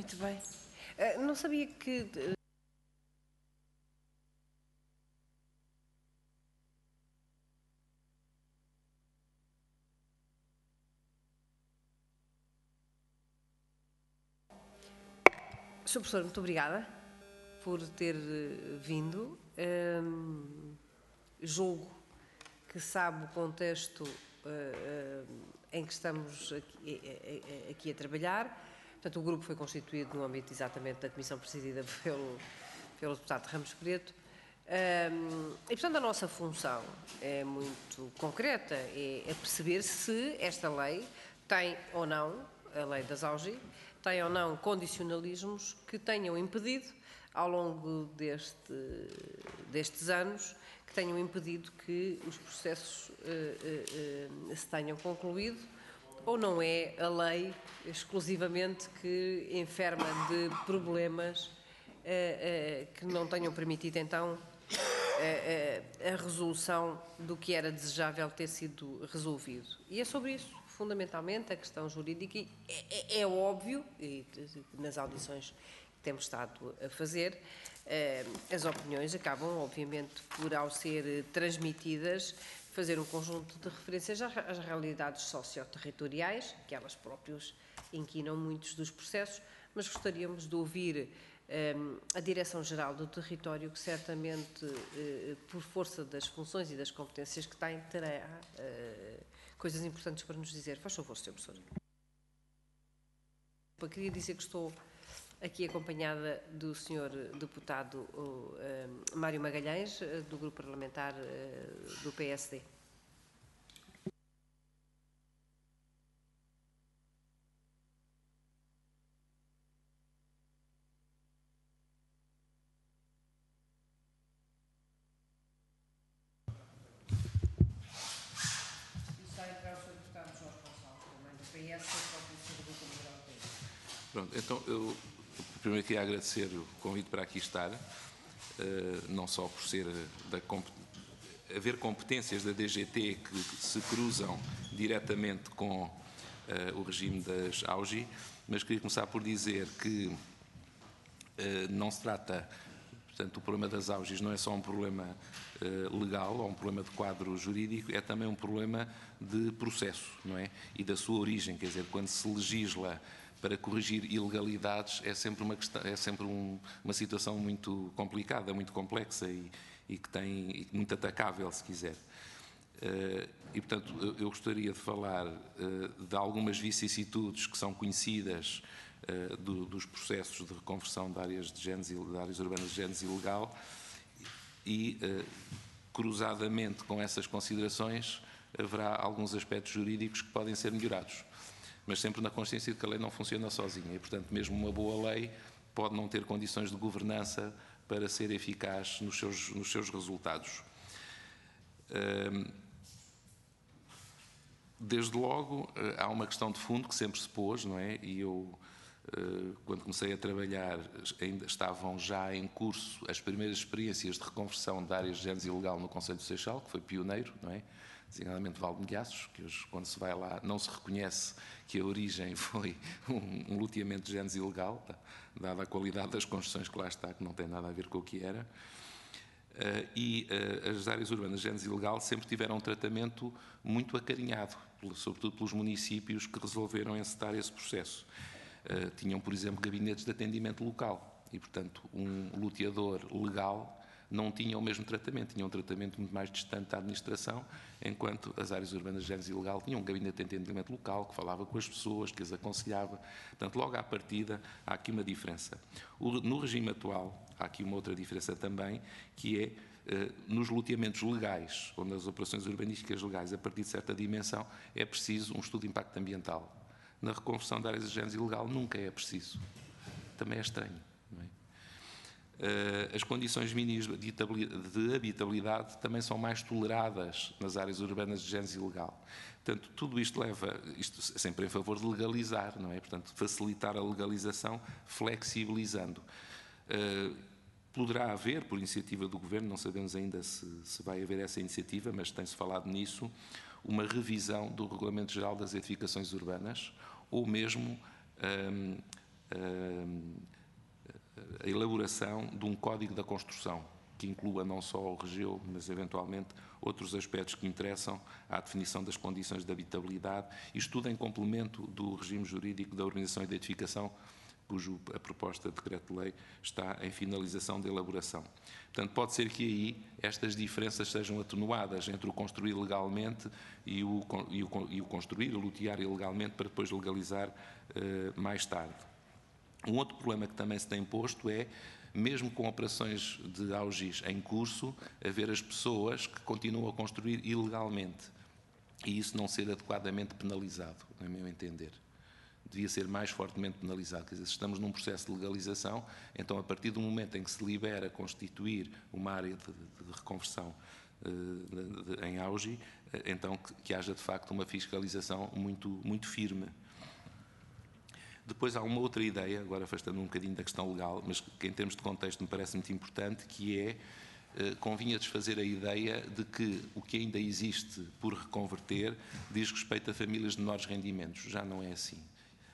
Muito bem. Não sabia que... Sr. Professor, muito obrigada por ter vindo. Julgo que sabe o contexto em que estamos aqui a trabalhar. Portanto, o grupo foi constituído no âmbito exatamente da comissão presidida pelo deputado Ramos Preto. E, portanto, a nossa função é muito concreta, é perceber se esta lei tem ou não, a lei das AUGI, tem ou não condicionalismos que tenham impedido, ao longo destes anos, que tenham impedido que os processos se tenham concluído, ou não é a lei exclusivamente que enferma de problemas que não tenham permitido, então, a resolução do que era desejável ter sido resolvido. E é sobre isso, fundamentalmente, a questão jurídica. E é óbvio, e nas audições que temos estado a fazer, as opiniões acabam, obviamente, por, ao ser transmitidas, fazer um conjunto de referências às realidades socioterritoriais, que elas próprias inquinam muitos dos processos, mas gostaríamos de ouvir a Direção-Geral do Território, que certamente, por força das funções e das competências que tem, terá coisas importantes para nos dizer. Faz favor, Sr. Professor. Eu queria dizer que estou aqui acompanhada do Sr. Deputado Mário Magalhães, do Grupo Parlamentar do PSD. Pronto, então eu primeiro queria agradecer o convite para aqui estar, não só por ser haver competências da DGT que se cruzam diretamente com o regime das AUGI, mas queria começar por dizer que não se trata, portanto, o problema das AUGIs não é só um problema legal ou um problema de quadro jurídico, é também um problema de processo, não é? E da sua origem, quer dizer, quando se legisla para corrigir ilegalidades é sempre uma situação muito complicada, muito complexa e muito atacável, se quiser. E, portanto, eu gostaria de falar de algumas vicissitudes que são conhecidas dos processos de reconversão de áreas urbanas de génese ilegal e, cruzadamente com essas considerações, haverá alguns aspectos jurídicos que podem ser melhorados, mas sempre na consciência de que a lei não funciona sozinha e, portanto, mesmo uma boa lei pode não ter condições de governança para ser eficaz nos seus resultados. Desde logo, há uma questão de fundo que sempre se pôs, não é? E eu, quando comecei a trabalhar, ainda estavam já em curso as primeiras experiências de reconversão de áreas de génese ilegal no Concelho do Seixal, que foi pioneiro, não é? Designadamente Val de Milhaços, que hoje, quando se vai lá, não se reconhece que a origem foi um loteamento de génese ilegal, dada a qualidade das construções que lá está, que não tem nada a ver com o que era. As áreas urbanas de génese ilegal sempre tiveram um tratamento muito acarinhado, sobretudo pelos municípios que resolveram encetar esse processo. Tinham, por exemplo, gabinetes de atendimento local e, portanto, um loteador legal não tinha o mesmo tratamento, tinha um tratamento muito mais distante da administração, enquanto as áreas urbanas de génese ilegal tinham um gabinete de atendimento local que falava com as pessoas, que as aconselhava. Portanto, logo à partida, há aqui uma diferença. No regime atual, há aqui uma outra diferença também, que é nos loteamentos legais, ou nas operações urbanísticas legais, a partir de certa dimensão, é preciso um estudo de impacto ambiental. Na reconversão de áreas de génese ilegal nunca é preciso. Também é estranho. Não é? As condições mínimas de habitabilidade também são mais toleradas nas áreas urbanas de génese ilegal. Portanto, tudo isto leva, isto sempre em favor de legalizar, não é? Portanto, facilitar a legalização, flexibilizando. Poderá haver, por iniciativa do Governo, não sabemos ainda se vai haver essa iniciativa, mas tem-se falado nisso, uma revisão do Regulamento Geral das Edificações Urbanas, ou mesmo elaboração de um código da construção, que inclua não só o regeu, mas eventualmente outros aspectos que interessam à definição das condições de habitabilidade, isto tudo em complemento do regime jurídico da urbanização e da edificação, cujo a proposta de decreto-lei está em finalização de elaboração. Portanto, pode ser que aí estas diferenças sejam atenuadas entre o construir legalmente e o construir, o lotear ilegalmente para depois legalizar mais tarde. Um outro problema que também se tem posto é, mesmo com operações de augis em curso, haver as pessoas que continuam a construir ilegalmente e isso não ser adequadamente penalizado, no meu entender. Devia ser mais fortemente penalizado. Quer dizer, se estamos num processo de legalização, então a partir do momento em que se libera constituir uma área de reconversão em auge, então que haja de facto uma fiscalização muito firme. Depois há uma outra ideia, agora afastando um bocadinho da questão legal, mas que em termos de contexto me parece muito importante, que é, convinha desfazer a ideia de que o que ainda existe por reconverter diz respeito a famílias de menores rendimentos. Já não é assim.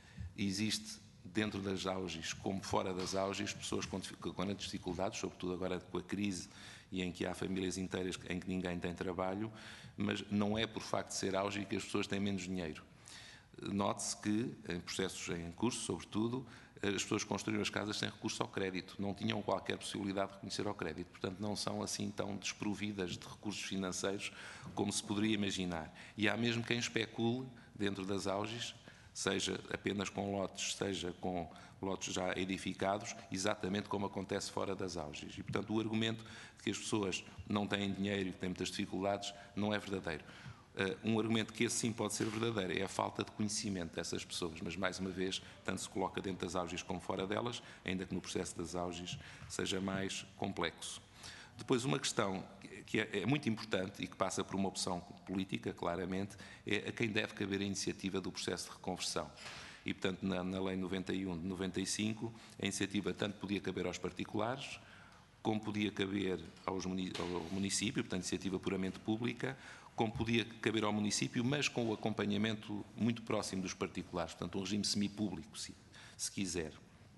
Existe dentro das auges, como fora das auges, pessoas com grandes dificuldades, sobretudo agora com a crise e em que há famílias inteiras em que ninguém tem trabalho, mas não é por facto de ser auge que as pessoas têm menos dinheiro. Note-se que, em processos em curso, sobretudo, as pessoas construíram as casas sem recurso ao crédito, não tinham qualquer possibilidade de reconhecer ao crédito, portanto não são assim tão desprovidas de recursos financeiros como se poderia imaginar. E há mesmo quem especule dentro das auges, seja apenas com lotes, seja com lotes já edificados, exatamente como acontece fora das auges. E, portanto, o argumento de que as pessoas não têm dinheiro e que têm muitas dificuldades não é verdadeiro. Um argumento que esse sim pode ser verdadeiro é a falta de conhecimento dessas pessoas, mas mais uma vez, tanto se coloca dentro das auges como fora delas, ainda que no processo das auges seja mais complexo. Depois, uma questão que é muito importante e que passa por uma opção política, claramente, é a quem deve caber a iniciativa do processo de reconversão. E, portanto, na Lei 91 de 95, a iniciativa tanto podia caber aos particulares, como podia caber ao município, portanto, iniciativa puramente pública, como podia caber ao município, mas com o acompanhamento muito próximo dos particulares, portanto, um regime semipúblico, se quiser.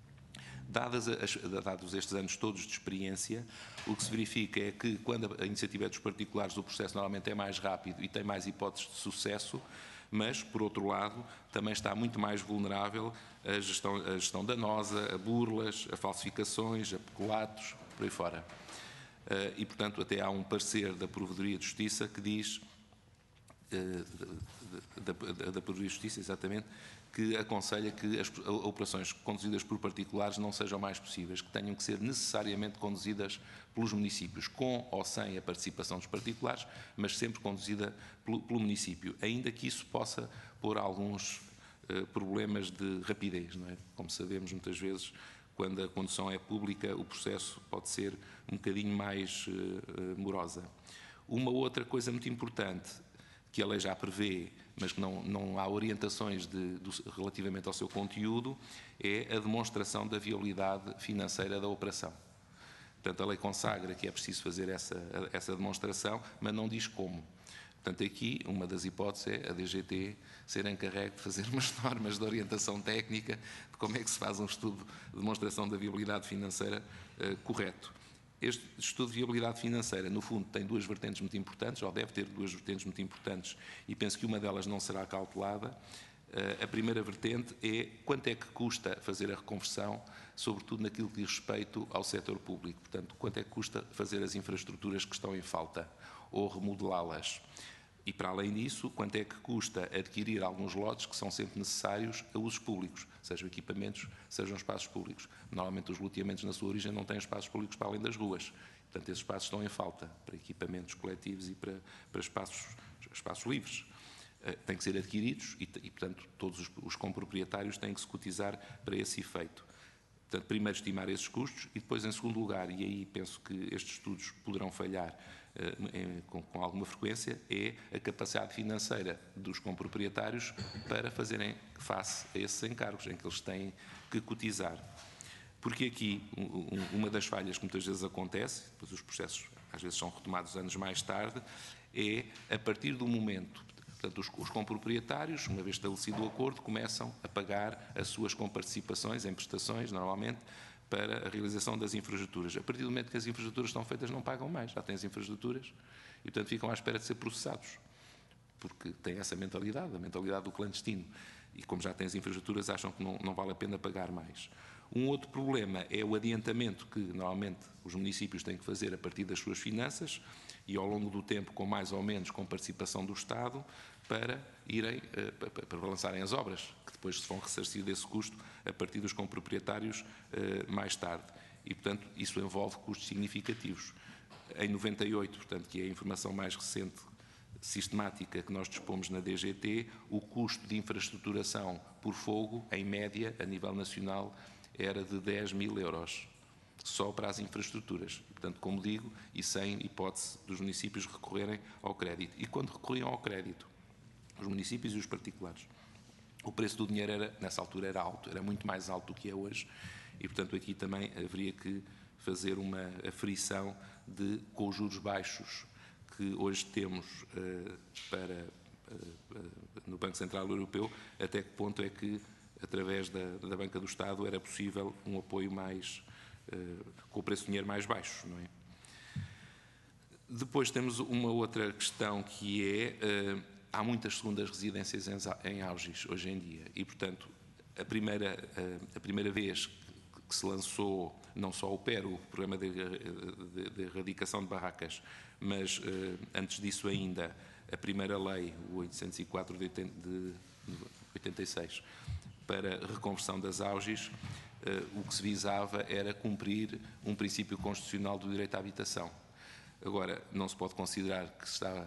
Dados estes anos todos de experiência, o que se verifica é que, quando a iniciativa é dos particulares, o processo normalmente é mais rápido e tem mais hipóteses de sucesso, mas, por outro lado, também está muito mais vulnerável a gestão danosa, a burlas, a falsificações, a peculatos, por aí fora. E, portanto, até há um parecer da Provedoria de Justiça que diz, da Provedoria de Justiça, exatamente, que aconselha que as operações conduzidas por particulares não sejam mais possíveis, que tenham que ser necessariamente conduzidas pelos municípios, com ou sem a participação dos particulares, mas sempre conduzida pelo município, ainda que isso possa pôr alguns problemas de rapidez, não é? Como sabemos, muitas vezes, quando a condução é pública, o processo pode ser um bocadinho mais morosa. Uma outra coisa muito importante, que a lei já prevê, mas que não há orientações relativamente ao seu conteúdo, é a demonstração da viabilidade financeira da operação. Portanto, a lei consagra que é preciso fazer essa demonstração, mas não diz como. Portanto, aqui, uma das hipóteses é a DGT ser encarregue de fazer umas normas de orientação técnica de como é que se faz um estudo de demonstração da viabilidade financeira correto. Este estudo de viabilidade financeira, no fundo, tem duas vertentes muito importantes, ou deve ter duas vertentes muito importantes, e penso que uma delas não será cautelada. A primeira vertente é quanto é que custa fazer a reconversão, sobretudo naquilo que diz respeito ao setor público. Portanto, quanto é que custa fazer as infraestruturas que estão em falta, ou remodelá-las. E, para além disso, quanto é que custa adquirir alguns lotes que são sempre necessários a usos públicos, sejam equipamentos, sejam espaços públicos. Normalmente, os loteamentos, na sua origem, não têm espaços públicos para além das ruas. Portanto, esses espaços estão em falta para equipamentos coletivos e para espaços livres. Têm que ser adquiridos e, portanto, todos os comproprietários têm que se cotizar para esse efeito. Portanto, primeiro estimar esses custos e depois, em segundo lugar, e aí penso que estes estudos poderão falhar com alguma frequência, é a capacidade financeira dos comproprietários para fazerem face a esses encargos em que eles têm que cotizar. Porque aqui, uma das falhas que muitas vezes acontece, pois os processos às vezes são retomados anos mais tarde, é a partir do momento. Portanto, os comproprietários, uma vez estabelecido o acordo, começam a pagar as suas comparticipações em prestações, normalmente, para a realização das infraestruturas. A partir do momento que as infraestruturas estão feitas, não pagam mais, já têm as infraestruturas e, portanto, ficam à espera de ser processados, porque têm essa mentalidade, a mentalidade do clandestino. E como já têm as infraestruturas, acham que não vale a pena pagar mais. Um outro problema é o adiantamento que, normalmente, os municípios têm que fazer a partir das suas finanças e, ao longo do tempo, com mais ou menos com participação do Estado, para lançarem as obras, que depois se vão ressarcir desse custo a partir dos comproprietários mais tarde. E, portanto, isso envolve custos significativos. Em 98, portanto, que é a informação mais recente, sistemática que nós dispomos na DGT, o custo de infraestruturação por fogo, em média, a nível nacional, era de 10.000 euros, só para as infraestruturas. E, portanto, como digo, e sem hipótese dos municípios recorrerem ao crédito. E quando recorriam ao crédito, os municípios e os particulares, o preço do dinheiro, nessa altura, era alto, era muito mais alto do que é hoje. E, portanto, aqui também haveria que fazer uma aferição com os juros baixos que hoje temos no Banco Central Europeu, até que ponto é que, através da Banca do Estado, era possível um apoio mais, com o preço do dinheiro mais baixo, não é? Depois temos uma outra questão que há muitas segundas residências em Algés hoje em dia e, portanto, a primeira vez que se lançou não só o PER, o Programa de Erradicação de Barracas, mas antes disso ainda a primeira lei, o 804 de 86, para a reconversão das Algés, o que se visava era cumprir um princípio constitucional do direito à habitação. Agora, não se pode considerar que se está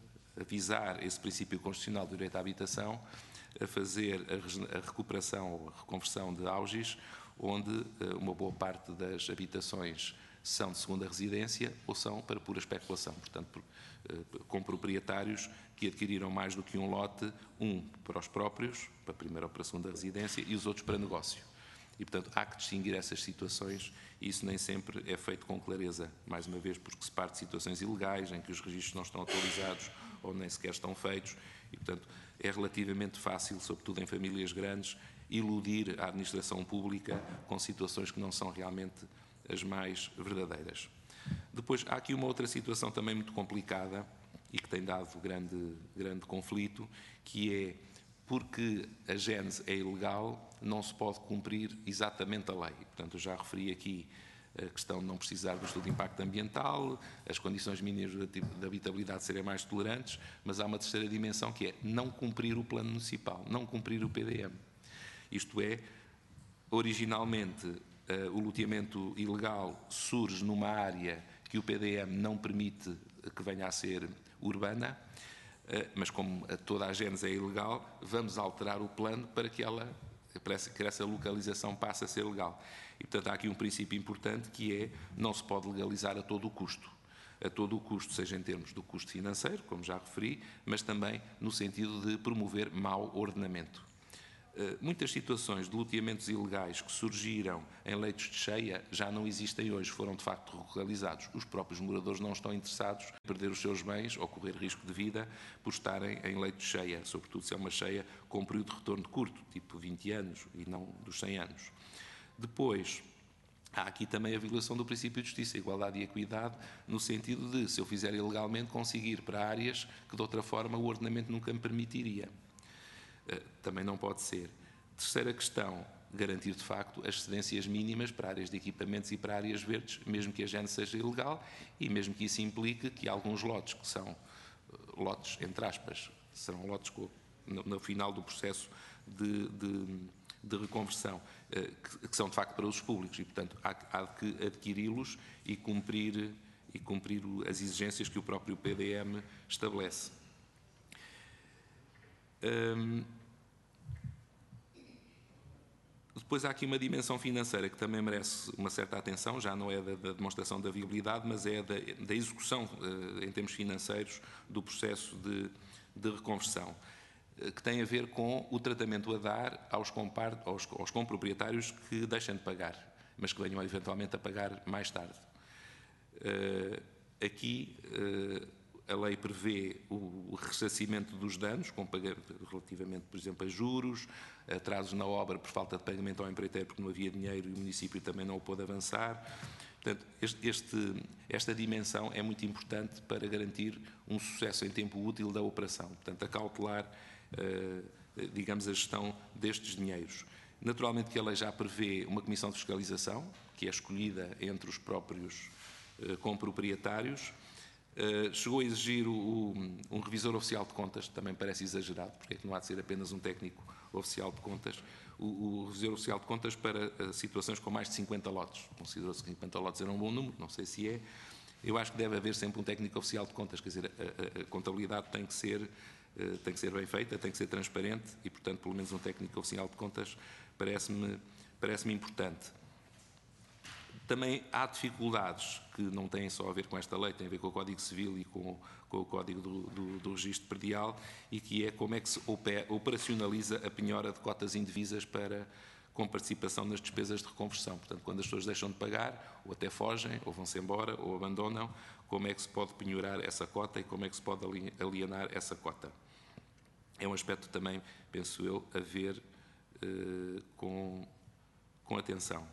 a visar esse princípio constitucional do direito à habitação a fazer a recuperação ou a reconversão de Algés, onde uma boa parte das habitações são de segunda residência ou são para pura especulação, portanto, com proprietários que adquiriram mais do que um lote, um para os próprios, para a primeira ou para a segunda residência, e os outros para negócio. E, portanto, há que distinguir essas situações e isso nem sempre é feito com clareza, mais uma vez porque se parte de situações ilegais, em que os registros não estão atualizados ou nem sequer estão feitos e, portanto, é relativamente fácil, sobretudo em famílias grandes, iludir a administração pública com situações que não são realmente as mais verdadeiras. Depois, há aqui uma outra situação também muito complicada e que tem dado grande conflito, que é porque a gênese é ilegal, não se pode cumprir exatamente a lei. Portanto, eu já referi aqui a questão de não precisar do estudo de impacto ambiental, as condições mínimas de habitabilidade serem mais tolerantes, mas há uma terceira dimensão que é não cumprir o plano municipal, não cumprir o PDM. Isto é, originalmente, o loteamento ilegal surge numa área que o PDM não permite que venha a ser urbana, mas como toda a gênese é ilegal, vamos alterar o plano para que essa localização passe a ser legal. E, portanto, há aqui um princípio importante que é não se pode legalizar a todo o custo. A todo o custo, seja em termos do custo financeiro, como já referi, mas também no sentido de promover mau ordenamento. Muitas situações de loteamentos ilegais que surgiram em leitos de cheia já não existem hoje, foram de facto localizados. Os próprios moradores não estão interessados em perder os seus bens ou correr risco de vida por estarem em leito de cheia, sobretudo se é uma cheia com um período de retorno curto, tipo 20 anos e não dos 100 anos. Depois, há aqui também a violação do princípio de justiça, igualdade e equidade, no sentido de, se eu fizer ilegalmente, conseguir para áreas que de outra forma o ordenamento nunca me permitiria. Também não pode ser. Terceira questão, garantir de facto as cedências mínimas para áreas de equipamentos e para áreas verdes, mesmo que a gênese seja ilegal e mesmo que isso implique que alguns lotes, que são lotes, entre aspas, serão lotes no final do processo de reconversão, que são de facto para usos públicos e, portanto, há de adquiri-los e cumprir as exigências que o próprio PDM estabelece. Depois há aqui uma dimensão financeira que também merece uma certa atenção, já não é da demonstração da viabilidade, mas é da execução em termos financeiros do processo de reconversão, que tem a ver com o tratamento a dar aos comproprietários que deixem de pagar, mas que venham eventualmente a pagar mais tarde. Aqui a lei prevê o ressarcimento dos danos, com relativamente, por exemplo, a juros, atrasos na obra por falta de pagamento ao empreiteiro porque não havia dinheiro e o município também não o pôde avançar. Portanto, esta dimensão é muito importante para garantir um sucesso em tempo útil da operação, portanto, acautelar, digamos, a gestão destes dinheiros. Naturalmente que a lei já prevê uma comissão de fiscalização, que é escolhida entre os próprios comproprietários. Chegou a exigir um revisor oficial de contas, também parece exagerado, porque é que não há de ser apenas um técnico oficial de contas. O revisor oficial de contas para situações com mais de 50 lotes. Considerou-se que 50 lotes era um bom número, não sei se é. Eu acho que deve haver sempre um técnico oficial de contas, quer dizer, a contabilidade tem que ser bem feita, tem que ser transparente e, portanto, pelo menos um técnico oficial de contas parece-me importante. Também há dificuldades que não têm só a ver com esta lei, têm a ver com o Código Civil e com o Código do Registro Predial, e que é como é que se operacionaliza a penhora de cotas indivisas com participação nas despesas de reconversão. Portanto, quando as pessoas deixam de pagar, ou até fogem, ou vão-se embora, ou abandonam, como é que se pode penhorar essa cota e como é que se pode alienar essa cota. É um aspecto também, penso eu, a ver com atenção.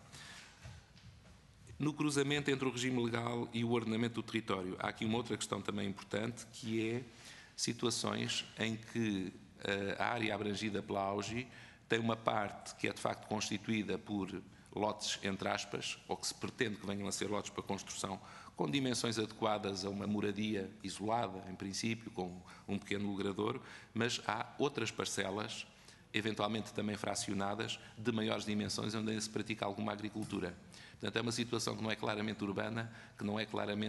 No cruzamento entre o regime legal e o ordenamento do território, há aqui uma outra questão também importante, que é situações em que a área abrangida pela AUGI tem uma parte que é de facto constituída por lotes, entre aspas, ou que se pretende que venham a ser lotes para construção, com dimensões adequadas a uma moradia isolada, em princípio, com um pequeno logradouro, mas há outras parcelas, eventualmente também fracionadas, de maiores dimensões, onde ainda se pratica alguma agricultura. Portanto, é uma situação que não é claramente urbana, que não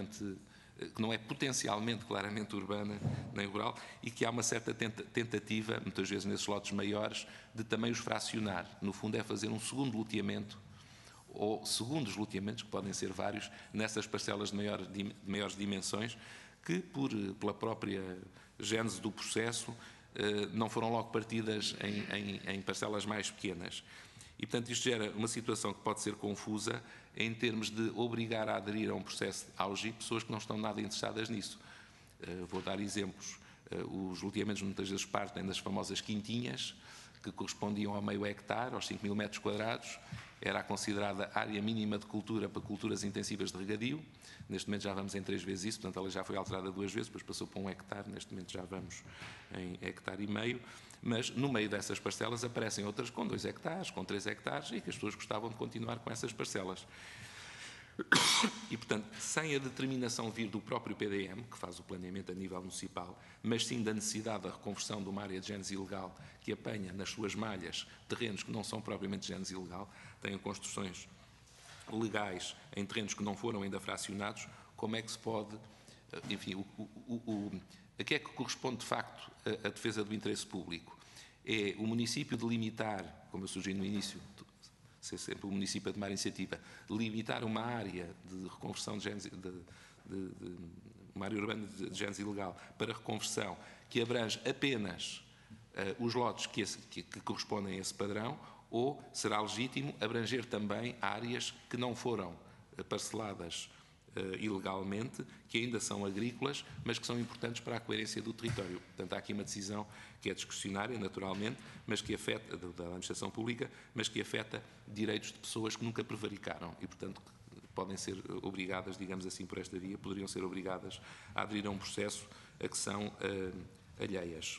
é potencialmente claramente urbana nem rural, e que há uma certa tentativa, muitas vezes nesses lotes maiores, de também os fracionar. No fundo, é fazer um segundo loteamento, ou segundos loteamentos, que podem ser vários, nessas parcelas de maiores dimensões, que, pela própria gênese do processo, não foram logo partidas em parcelas mais pequenas. E, portanto, isto gera uma situação que pode ser confusa em termos de obrigar a aderir a um processo de AUGI pessoas que não estão nada interessadas nisso. Vou dar exemplos. Os loteamentos muitas vezes partem das famosas quintinhas, que correspondiam ao meio hectare, aos 5.000 metros quadrados. Era a considerada área mínima de cultura para culturas intensivas de regadio. Neste momento já vamos em 3 vezes isso, portanto ela já foi alterada 2 vezes, depois passou para 1 hectare, neste momento já vamos em 1,5 hectare. Mas no meio dessas parcelas aparecem outras com 2 hectares, com 3 hectares, e que as pessoas gostavam de continuar com essas parcelas. E, portanto, sem a determinação vir do próprio PDM, que faz o planeamento a nível municipal, mas sim da necessidade da reconversão de uma área de génese ilegal que apanha nas suas malhas terrenos que não são propriamente de génese ilegal, têm construções legais em terrenos que não foram ainda fracionados, como é que se pode, enfim, a que é que corresponde de facto a defesa do interesse público? É o município delimitar, como eu sugeri no início, ser sempre o município a tomar iniciativa, limitar uma área de reconversão de uma área urbana de génese ilegal para reconversão que abrange apenas os lotes que correspondem a esse padrão, ou será legítimo abranger também áreas que não foram parceladas ilegalmente, que ainda são agrícolas, mas que são importantes para a coerência do território. Portanto, há aqui uma decisão que é discrecionária, naturalmente, mas que afeta, da administração pública, mas que afeta direitos de pessoas que nunca prevaricaram e, portanto, podem ser obrigadas, digamos assim, por esta via, poderiam ser obrigadas a aderir a um processo a que são alheias.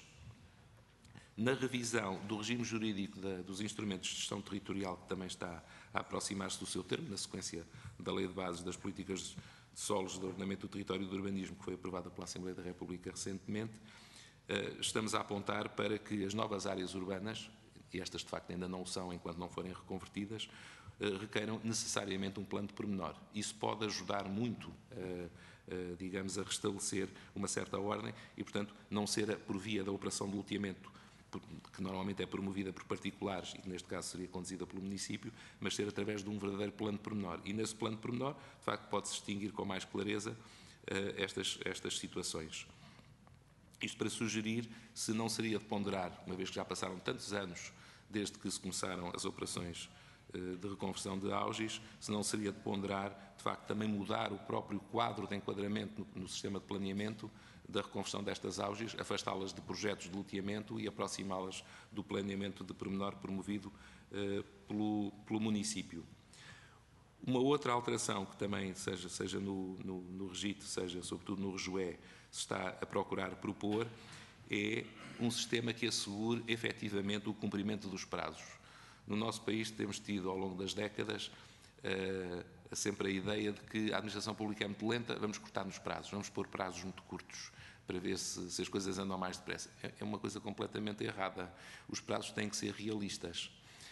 Na revisão do regime jurídico dos instrumentos de gestão territorial, que também está a aproximar-se do seu termo, na sequência da Lei de Bases das Políticas de Solos, de Ordenamento do Território e do Urbanismo, que foi aprovada pela Assembleia da República recentemente, estamos a apontar para que as novas áreas urbanas, e estas de facto ainda não o são enquanto não forem reconvertidas, requeiram necessariamente um plano de pormenor. Isso pode ajudar muito, digamos, a restabelecer uma certa ordem e, portanto, não ser por via da operação de loteamento, que normalmente é promovida por particulares e que neste caso seria conduzida pelo município, mas ser através de um verdadeiro plano de pormenor. E nesse plano de pormenor, de facto, pode-se distinguir com mais clareza estas situações. Isto para sugerir se não seria de ponderar, uma vez que já passaram tantos anos desde que se começaram as operações de reconversão de augis, se não seria de ponderar, de facto, também mudar o próprio quadro de enquadramento no sistema de planeamento da reconversão destas augis, afastá-las de projetos de loteamento e aproximá-las do planeamento de pormenor promovido pelo município. Uma outra alteração que também, seja no regito, seja sobretudo no rejoé, se está a procurar propor, é um sistema que assegure efetivamente o cumprimento dos prazos. No nosso país temos tido, ao longo das décadas, sempre a ideia de que a administração pública é muito lenta, vamos cortar nos prazos, vamos pôr prazos muito curtos para ver se as coisas andam mais depressa. É uma coisa completamente errada. Os prazos têm que ser realistas.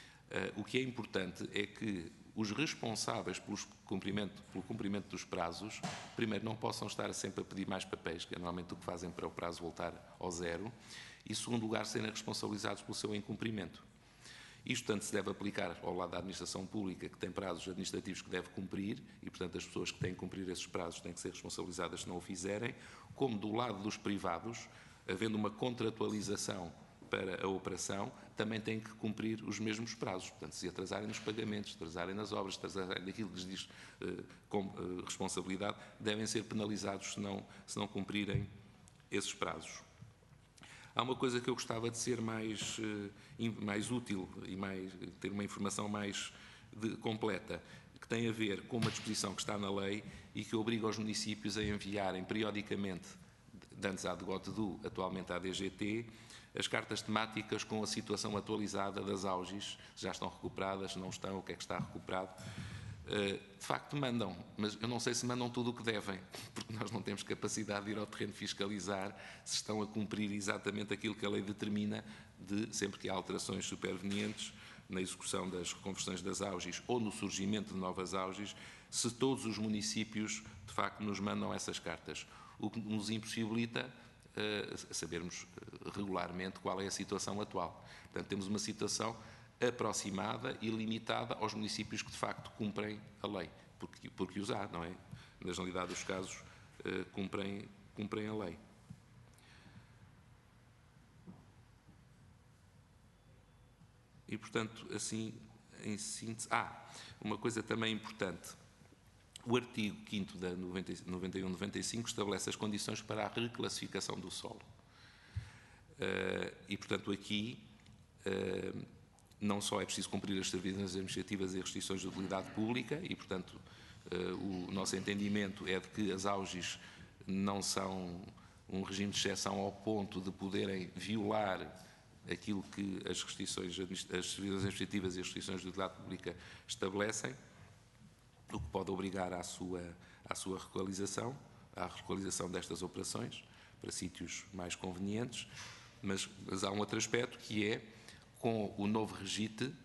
O que é importante é que os responsáveis pelo cumprimento dos prazos, primeiro, não possam estar sempre a pedir mais papéis, que é normalmente o que fazem para o prazo voltar ao zero, e, em segundo lugar, serem responsabilizados pelo seu incumprimento. Isto tanto se deve aplicar ao lado da administração pública, que tem prazos administrativos que deve cumprir, e, portanto, as pessoas que têm que cumprir esses prazos têm que ser responsabilizadas se não o fizerem, como do lado dos privados, havendo uma contratualização para a operação, também têm que cumprir os mesmos prazos. Portanto, se atrasarem nos pagamentos, atrasarem nas obras, atrasarem daquilo que lhes diz com responsabilidade, devem ser penalizados se não cumprirem esses prazos. Há uma coisa que eu gostava de ser mais útil e ter uma informação mais completa, que tem a ver com uma disposição que está na lei e que obriga os municípios a enviarem periodicamente, de antes à DGOTDU, atualmente à DGT, as cartas temáticas com a situação atualizada das augis, se já estão recuperadas, se não estão, o que é que está recuperado. De facto mandam, mas eu não sei se mandam tudo o que devem, porque nós não temos capacidade de ir ao terreno fiscalizar se estão a cumprir exatamente aquilo que a lei determina, sempre que há alterações supervenientes na execução das reconversões das augis ou no surgimento de novas augis, se todos os municípios de facto nos mandam essas cartas, o que nos impossibilita sabermos regularmente qual é a situação atual. Portanto, temos uma situação aproximada e limitada aos municípios que de facto cumprem a lei, porque os há, não é? Na generalidade dos casos, cumprem a lei. E, portanto, assim, em síntese... uma coisa também importante. O artigo 5º da 91-95 estabelece as condições para a reclassificação do solo. E, portanto, aqui não só é preciso cumprir as serviços administrativas e restrições de utilidade pública e, portanto, o nosso entendimento é de que as augis não são um regime de exceção ao ponto de poderem violar aquilo que as serviços administrativas e as restrições de utilidade pública estabelecem, o que pode obrigar à sua relocalização, à relocalização destas operações para sítios mais convenientes, mas há um outro aspecto que é, com o novo regite,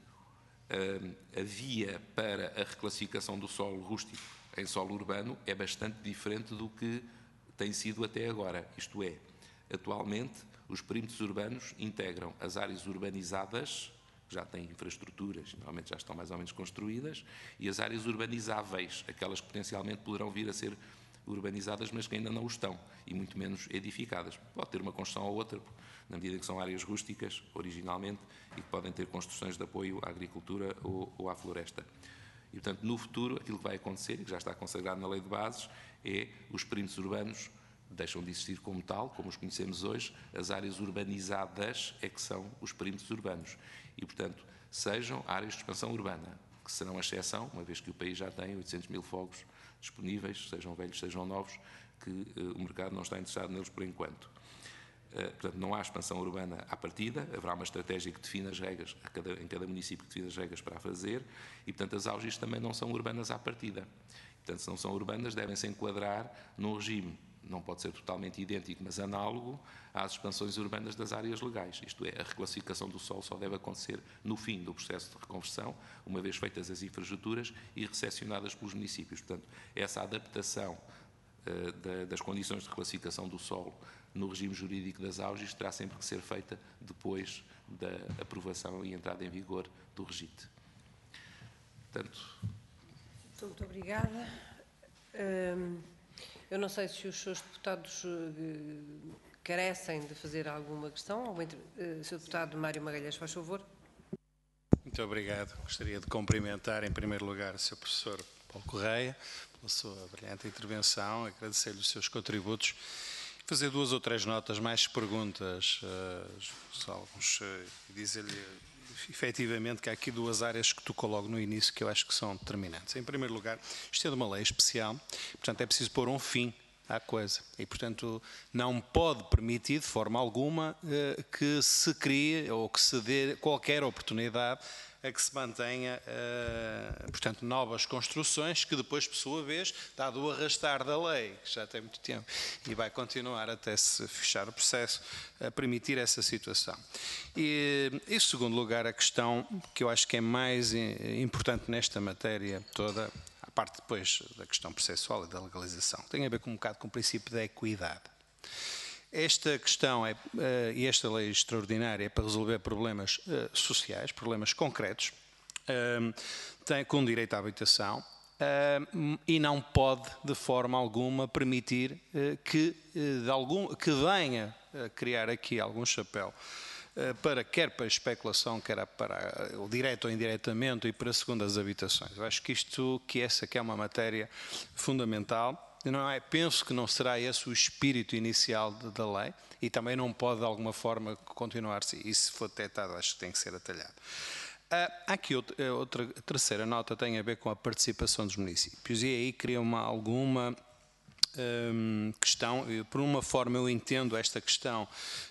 a via para a reclassificação do solo rústico em solo urbano é bastante diferente do que tem sido até agora. Isto é, atualmente, os perímetros urbanos integram as áreas urbanizadas, que já têm infraestruturas, normalmente já estão mais ou menos construídas, e as áreas urbanizáveis, aquelas que potencialmente poderão vir a ser urbanizadas, mas que ainda não o estão, e muito menos edificadas. Pode ter uma construção ou outra, na medida que são áreas rústicas, originalmente, e que podem ter construções de apoio à agricultura ou à floresta. E, portanto, no futuro, aquilo que vai acontecer, e que já está consagrado na Lei de Bases, é os perímetros urbanos deixam de existir como tal, como os conhecemos hoje, as áreas urbanizadas é que são os perímetros urbanos. E, portanto, sejam áreas de expansão urbana, que serão a exceção, uma vez que o país já tem 800 mil fogos disponíveis, sejam velhos, sejam novos, que o mercado não está interessado neles por enquanto. Portanto, não há expansão urbana à partida, haverá uma estratégia que define as regras, em cada município que define as regras para a fazer, e, portanto, as augis também não são urbanas à partida. Portanto, se não são urbanas, devem-se enquadrar num regime, não pode ser totalmente idêntico, mas análogo às expansões urbanas das áreas legais. Isto é, a reclassificação do solo só deve acontecer no fim do processo de reconversão, uma vez feitas as infraestruturas e recepcionadas pelos municípios. Portanto, essa adaptação das condições de reclassificação do solo no regime jurídico das augis terá sempre que ser feita depois da aprovação e entrada em vigor do regite. Portanto... Muito obrigada. Eu não sei se os seus deputados carecem de fazer alguma questão. Sr. Deputado Mário Magalhães, faz favor. Muito Muito obrigado. Gostaria de cumprimentar, em primeiro lugar, o Sr. Professor Paulo Correia, pela sua brilhante intervenção, agradecer-lhe os seus contributos, fazer 2 ou 3 notas, mais perguntas, e dizer-lhe efetivamente que há aqui 2 áreas que tocou logo no início que eu acho que são determinantes. Em primeiro lugar, isto é de uma lei especial, portanto é preciso pôr um fim à coisa e, portanto, não pode permitir de forma alguma que se crie ou que se dê qualquer oportunidade a que se mantenha, portanto, novas construções que depois, por sua vez, dado o arrastar da lei, que já tem muito tempo e vai continuar até se fechar o processo, a permitir essa situação. E, em segundo lugar, a questão que eu acho que é mais importante nesta matéria toda, a parte depois da questão processual e da legalização, tem a ver com um bocado com o princípio da equidade. Esta questão e esta lei extraordinária é para resolver problemas sociais, problemas concretos, com direito à habitação, e não pode de forma alguma permitir que venha a criar aqui algum chapéu quer para a especulação, quer para o direto ou indiretamente e para segundas habitações. Eu acho que essa é uma matéria fundamental. Penso que não será esse o espírito inicial da lei e também não pode de alguma forma continuar-se, e se for detectado acho que tem que ser atalhado. Há aqui outra terceira nota, tem a ver com a participação dos municípios, e aí cria alguma questão. Por uma forma eu entendo esta questão,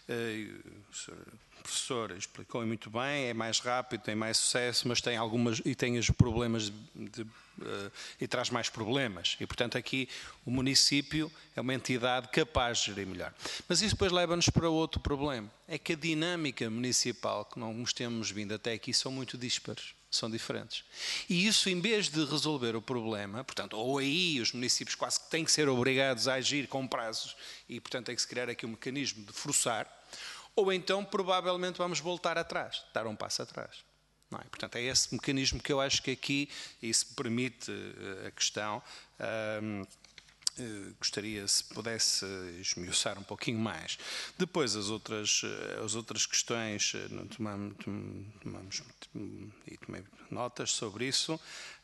o professor explicou muito bem, é mais rápido, tem mais sucesso, mas tem os problemas e traz mais problemas. E, portanto, aqui o município é uma entidade capaz de gerir melhor. Mas isso depois leva-nos para outro problema. É que a dinâmica municipal que nós temos vindo até aqui são muito díspares, são diferentes. E isso, em vez de resolver o problema, portanto, ou aí os municípios quase que têm que ser obrigados a agir com prazos e, portanto, tem que se criar aqui um mecanismo de forçar, ou então, provavelmente, vamos voltar atrás, dar um passo atrás. Não é? Portanto, é esse mecanismo que eu acho que aqui, isso permite a questão, gostaria se pudesse esmiuçar um pouquinho mais. Depois, as outras questões, tomamos e tomei notas sobre isso.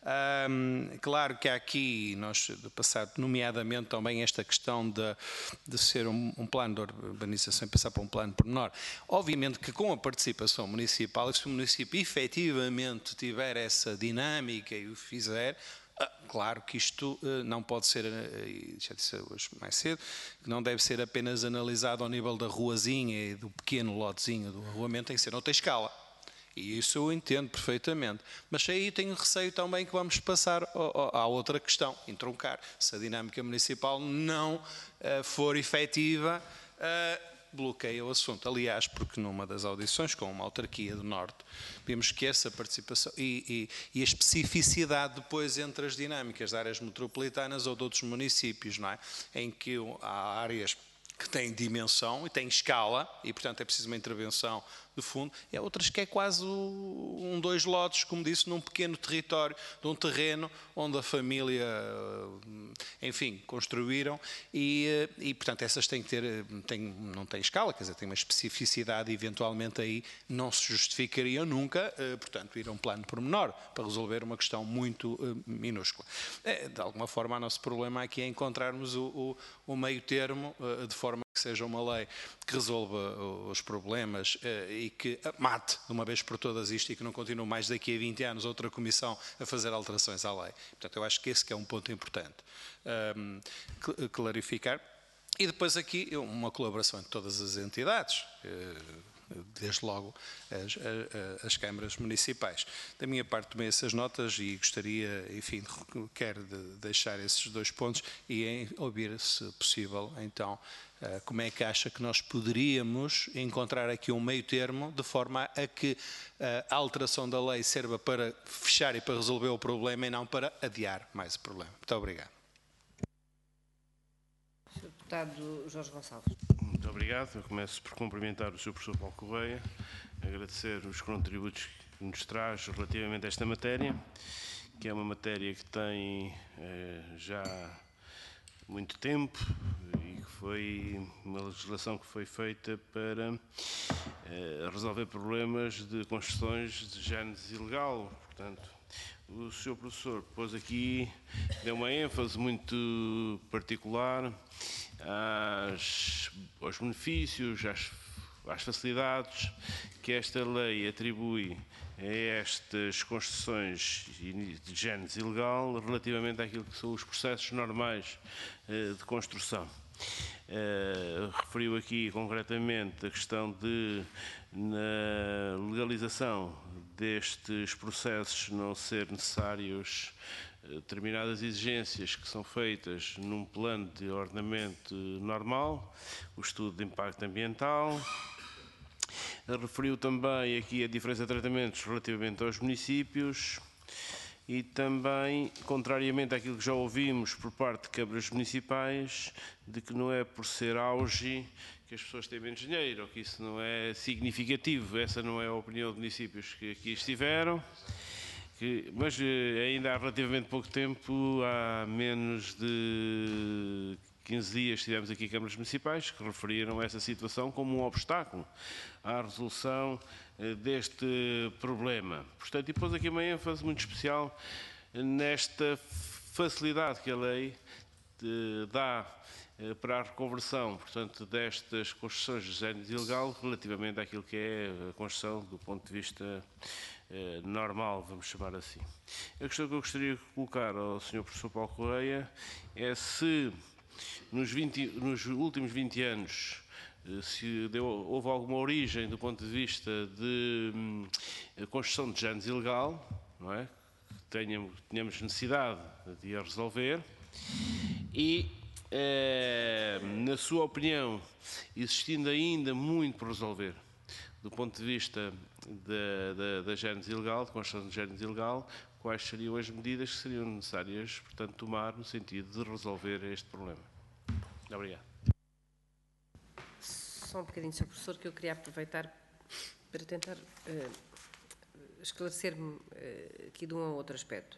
Claro que há aqui, nós do passado, nomeadamente também esta questão de ser um plano de urbanização e passar para um plano pormenor. Obviamente que com a participação municipal, se o município efetivamente tiver essa dinâmica e o fizer, claro que isto não pode ser, já disse hoje mais cedo, que não deve ser apenas analisado ao nível da ruazinha e do pequeno lotezinho do arruamento, tem que ser noutra escala. E isso eu entendo perfeitamente. Mas aí tenho receio também que vamos passar à outra questão, entroncar. Se a dinâmica municipal não for efetiva, bloqueia o assunto. Aliás, porque numa das audições com uma autarquia do Norte, vimos que essa participação e a especificidade depois entre as dinâmicas de áreas metropolitanas ou de outros municípios, não é? Em que há áreas que têm dimensão e têm escala e, portanto, é preciso uma intervenção de fundo. E há outras que é quase 2 lotes, como disse, num pequeno território, de um terreno onde a família, enfim, construíram e portanto, essas têm que ter, não têm escala, quer dizer, têm uma especificidade e, eventualmente, aí não se justificaria nunca, portanto, ir a um plano pormenor para resolver uma questão muito minúscula. De alguma forma, o nosso problema aqui é encontrarmos o meio termo, de forma que seja uma lei que resolva os problemas e que mate de uma vez por todas isto e que não continue mais daqui a 20 anos outra comissão a fazer alterações à lei. Portanto, eu acho que esse que é um ponto importante clarificar. E depois aqui uma colaboração entre todas as entidades, desde logo as câmaras municipais. Da minha parte tomei essas notas e gostaria, enfim, quero deixar esses 2 pontos e ouvir, se possível, então, como é que acha que nós poderíamos encontrar aqui um meio termo de forma a que a alteração da lei sirva para fechar e para resolver o problema e não para adiar mais o problema. Muito obrigado. Sr. Deputado Jorge Gonçalves. Muito obrigado. Eu começo por cumprimentar o Sr. Professor Paulo Correia, agradecer os contributos que nos traz relativamente a esta matéria, que é uma matéria que tem já muito tempo e que foi uma legislação que foi feita para resolver problemas de construções de gênese ilegal. Portanto, o Sr. Professor pôs aqui, deu uma ênfase muito particular aos benefícios, às facilidades que esta lei atribui a estas construções de gênese ilegal relativamente àquilo que são os processos normais de construção. Referiu aqui concretamente a questão de, na legalização destes processos, não ser necessários determinadas exigências que são feitas num plano de ordenamento normal, o estudo de impacto ambiental. Referiu também aqui a diferença de tratamentos relativamente aos municípios e também, contrariamente àquilo que já ouvimos por parte de câmaras municipais, de que não é por ser auge que as pessoas têm menos dinheiro, ou que isso não é significativo. Essa não é a opinião de municípios que aqui estiveram. Mas ainda há relativamente pouco tempo, há menos de 15 dias, tivemos aqui câmaras municipais que referiram essa situação como um obstáculo à resolução deste problema. Portanto, e pôs aqui uma ênfase muito especial nesta facilidade que a lei dá para a reconversão, portanto, destas construções de género ilegal relativamente àquilo que é a construção do ponto de vista normal, vamos chamar assim. A questão que eu gostaria de colocar ao Sr. Professor Paulo Correia é se nos últimos 20 anos se houve alguma origem do ponto de vista de construção de género ilegal, não é? Tenhamos necessidade de a resolver e, na sua opinião, existindo ainda muito por resolver do ponto de vista da gênese ilegal, de construção de gênese ilegal, quais seriam as medidas que seriam necessárias, portanto, tomar no sentido de resolver este problema? Obrigado. Só um bocadinho, Sr. Professor, que eu queria aproveitar para tentar esclarecer-me aqui de um ou outro aspecto.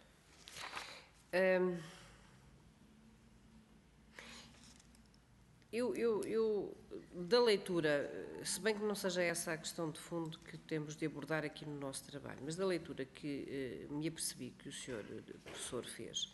Eu, da leitura, se bem que não seja essa a questão de fundo que temos de abordar aqui no nosso trabalho, mas da leitura que me apercebi que o Sr. Professor fez,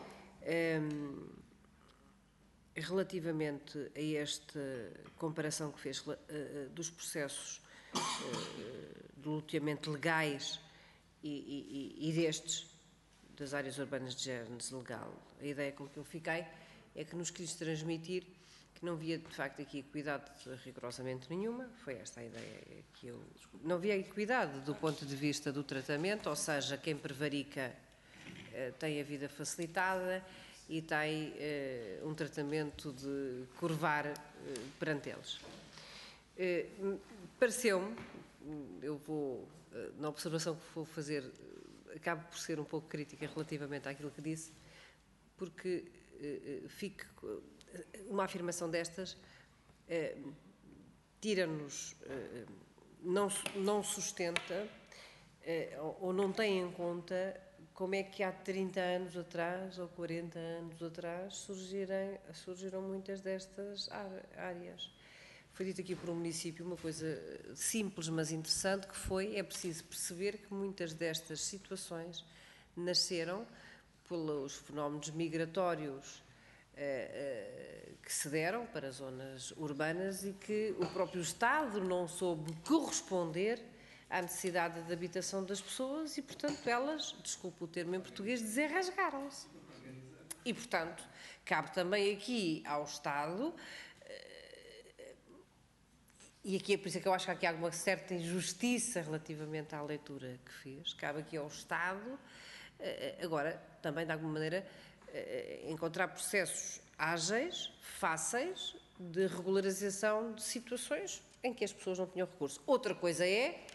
relativamente a esta comparação que fez dos processos de loteamento legais e destes, das áreas urbanas de gênese legal, a ideia com que eu fiquei é que nos quis transmitir que não havia, de facto, aqui equidade rigorosamente nenhuma, foi esta a ideia que eu... Não havia equidade do ponto de vista do tratamento, ou seja, quem prevarica tem a vida facilitada e tem um tratamento de curvar perante eles. Pareceu-me, eu vou, na observação que vou fazer, acabo por ser um pouco crítica relativamente àquilo que disse, porque uma afirmação destas tira-nos, não sustenta ou não tem em conta como é que há 30 anos atrás ou 40 anos atrás surgiram muitas destas áreas. Foi dito aqui por um município uma coisa simples, mas interessante, que é preciso perceber que muitas destas situações nasceram pelos fenómenos migratórios que se deram para zonas urbanas e que o próprio Estado não soube corresponder à necessidade de habitação das pessoas e, portanto, elas, desculpe o termo em português, desenrasgaram-se. E, portanto, cabe também aqui ao Estado, e aqui é por isso que eu acho que aqui há alguma certa injustiça relativamente à leitura que fez, cabe aqui ao Estado, agora, também de alguma maneira, encontrar processos ágeis, fáceis, de regularização de situações em que as pessoas não tinham recurso. Outra coisa é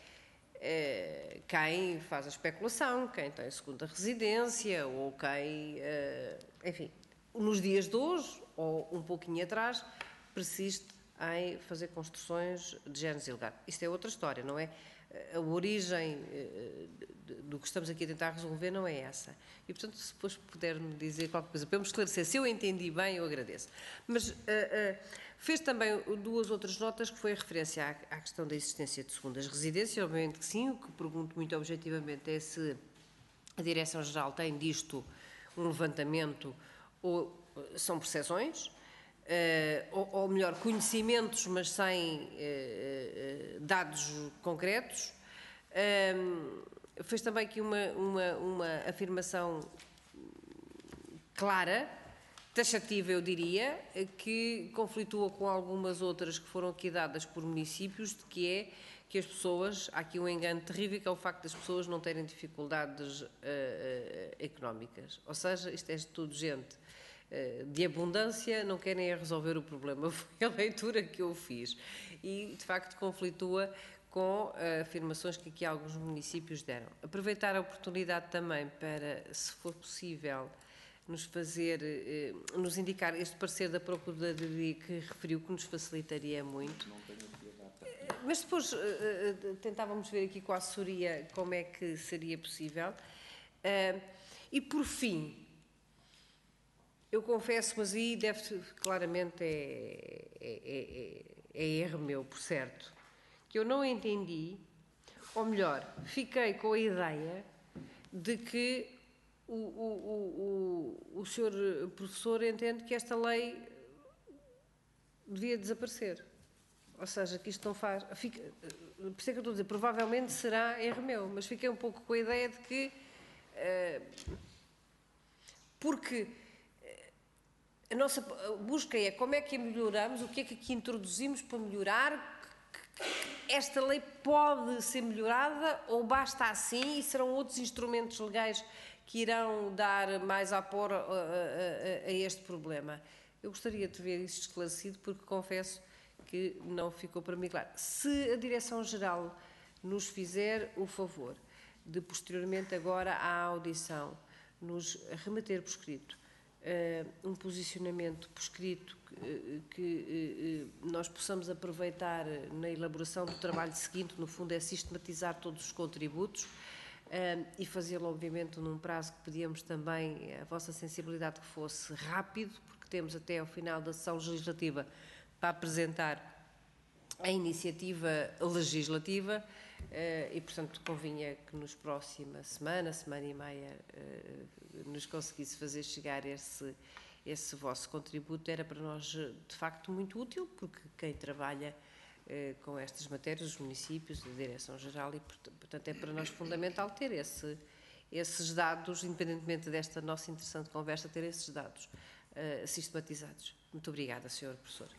quem faz a especulação, quem tem segunda residência ou quem, enfim, nos dias de hoje ou um pouquinho atrás, persiste em fazer construções de género ilegal. Isto é outra história, não é? a origem do que estamos aqui a tentar resolver não é essa. E, portanto, se depois puder-me dizer qualquer coisa para eu me esclarecer, se eu entendi bem, eu agradeço. Mas fez também duas outras notas, que foi a referência à questão da existência de segundas residências. Obviamente que sim, o que pergunto muito objetivamente é se a Direção-Geral tem disto um levantamento ou são percepções, ou melhor, conhecimentos, mas sem dados concretos. Fez também aqui uma afirmação clara, taxativa, eu diria, que conflitua com algumas outras que foram aqui dadas por municípios, de que é que as pessoas, há aqui um engano terrível, que é o facto das pessoas não terem dificuldades económicas. Ou seja, isto é tudo gente de abundância, não querem resolver o problema. Foi a leitura que eu fiz. E, de facto, conflitua com afirmações que aqui alguns municípios deram. Aproveitar a oportunidade também para, se for possível, nos indicar este parecer da Procuradoria que referiu, que nos facilitaria muito. Mas depois tentávamos ver aqui com a assessoria como é que seria possível. E, por fim, eu confesso, mas aí deve claramente é erro meu, por certo, que eu não entendi, ou melhor, fiquei com a ideia de que o senhor professor entende que esta lei devia desaparecer. Ou seja, que isto não faz... por isso é que eu estou a dizer, provavelmente será erro meu, mas fiquei um pouco com a ideia de que... porque a nossa busca é como é que a melhoramos, o que é que aqui introduzimos para melhorar. Esta lei pode ser melhorada ou basta assim e serão outros instrumentos legais que irão dar mais apoio a este problema? Eu gostaria de ver isto esclarecido, porque confesso que não ficou para mim claro. Se a Direção-Geral nos fizer o favor de, posteriormente, agora à audição, nos remeter por escrito um posicionamento por escrito que nós possamos aproveitar na elaboração do trabalho seguinte, no fundo é sistematizar todos os contributos e fazê-lo, obviamente, num prazo que pedíamos também a vossa sensibilidade que fosse rápido, porque temos até ao final da sessão legislativa para apresentar a iniciativa legislativa e, portanto, convinha que nos próxima semana e meia, nos conseguisse fazer chegar esse vosso contributo. Era para nós, de facto, muito útil, porque quem trabalha com estas matérias, os municípios, a Direção-Geral, e, portanto, é para nós fundamental ter esses dados, independentemente desta nossa interessante conversa, ter esses dados sistematizados. Muito obrigada, Sr. Professor.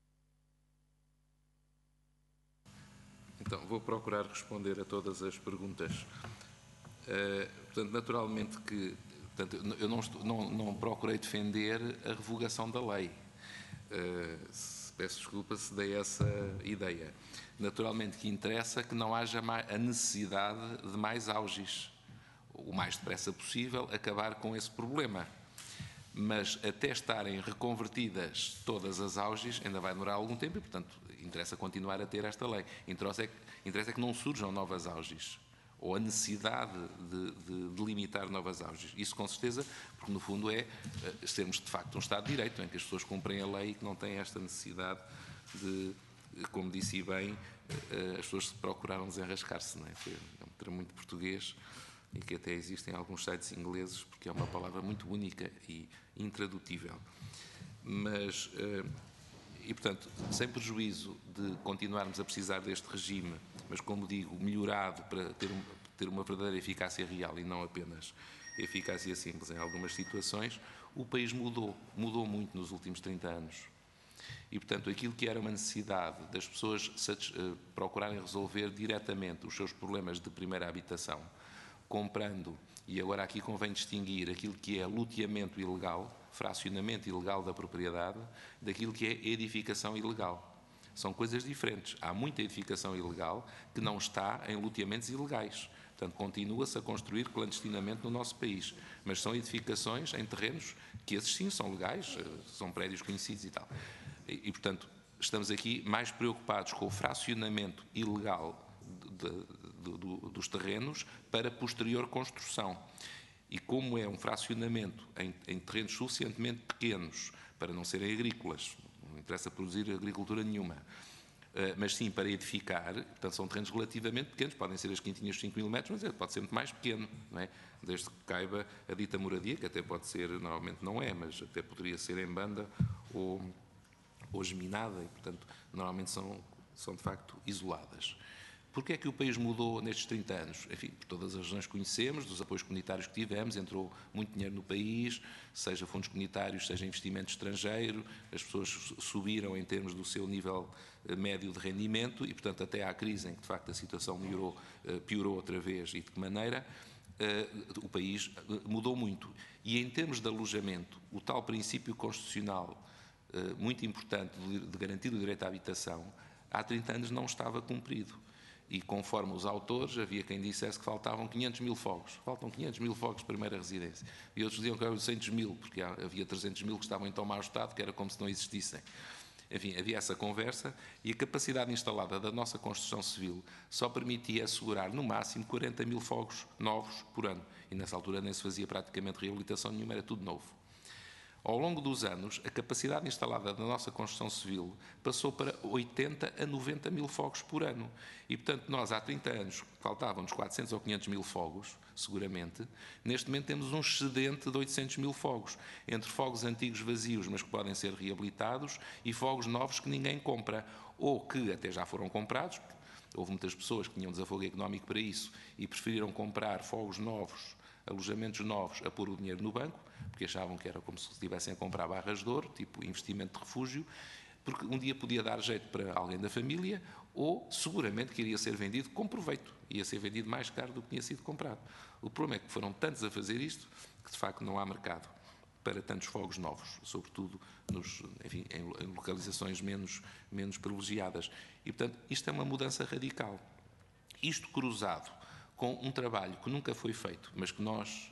Então, vou procurar responder a todas as perguntas. Portanto, naturalmente que... Portanto, eu não procurei defender a revogação da lei. Peço desculpa se dei essa ideia. Naturalmente que interessa que não haja a necessidade de mais auges. O mais depressa possível, acabar com esse problema. Mas até estarem reconvertidas todas as auges, ainda vai demorar algum tempo e, portanto, interessa continuar a ter esta lei. Interessa que não surjam novas auges, ou a necessidade de limitar novas auges. Isso, com certeza, porque, no fundo, é sermos, de facto, um Estado de Direito, em que as pessoas cumprem a lei e que não têm esta necessidade de, como disse bem, as pessoas procuraram desenrascar-se, não é? É um termo muito português e que até existe em alguns sites ingleses, porque é uma palavra muito única e intradutível. Mas, e portanto, sem prejuízo de continuarmos a precisar deste regime, mas, como digo, melhorado para ter uma verdadeira eficácia real e não apenas eficácia simples em algumas situações, o país mudou muito nos últimos 30 anos. E, portanto, aquilo que era uma necessidade das pessoas procurarem resolver diretamente os seus problemas de primeira habitação, comprando, e agora aqui convém distinguir aquilo que é loteamento ilegal, fracionamento ilegal da propriedade, daquilo que é edificação ilegal. São coisas diferentes. Há muita edificação ilegal que não está em loteamentos ilegais. Portanto, continua-se a construir clandestinamente no nosso país. Mas são edificações em terrenos que esses sim são legais, são prédios conhecidos e tal. E portanto, estamos aqui mais preocupados com o fracionamento ilegal dos terrenos para posterior construção. E como é um fracionamento em terrenos suficientemente pequenos para não serem agrícolas, não interessa produzir agricultura nenhuma, mas sim para edificar, portanto são terrenos relativamente pequenos, podem ser as quintinhas de 5.000 metros, mas pode ser muito mais pequeno, não é? Desde que caiba a dita moradia, que até pode ser, normalmente não é, mas até poderia ser em banda ou geminada, e portanto normalmente são de facto isoladas. Porquê é que o país mudou nestes 30 anos? Enfim, por todas as razões que conhecemos, dos apoios comunitários que tivemos, entrou muito dinheiro no país, seja fundos comunitários, seja investimento estrangeiro, as pessoas subiram em termos do seu nível médio de rendimento e, portanto, até à crise em que, de facto, a situação piorou outra vez e de que maneira, o país mudou muito. E, em termos de alojamento, o tal princípio constitucional muito importante de garantir o direito à habitação, há 30 anos não estava cumprido. E, conforme os autores, havia quem dissesse que faltavam 500.000 fogos. Faltam 500.000 fogos de primeira residência. E outros diziam que eram 200.000, porque havia 300.000 que estavam em tão mau estado que era como se não existissem. Enfim, havia essa conversa e a capacidade instalada da nossa construção civil só permitia assegurar, no máximo, 40.000 fogos novos por ano. E, nessa altura, nem se fazia praticamente reabilitação nenhuma, era tudo novo. Ao longo dos anos, a capacidade instalada da nossa construção civil passou para 80 a 90.000 fogos por ano. E, portanto, nós há 30 anos faltavam-nos 400 ou 500.000 fogos, seguramente. Neste momento temos um excedente de 800.000 fogos, entre fogos antigos vazios, mas que podem ser reabilitados, e fogos novos que ninguém compra, ou que até já foram comprados. Houve muitas pessoas que tinham desafogo económico para isso e preferiram comprar fogos novos, alojamentos novos, a pôr o dinheiro no banco, porque achavam que era como se estivessem a comprar barras de ouro, tipo investimento de refúgio, porque um dia podia dar jeito para alguém da família ou seguramente que iria ser vendido com proveito, ia ser vendido mais caro do que tinha sido comprado. O problema é que foram tantos a fazer isto que de facto não há mercado para tantos fogos novos, sobretudo em localizações menos privilegiadas. E, portanto, isto é uma mudança radical. Isto cruzado com um trabalho que nunca foi feito, mas que nós,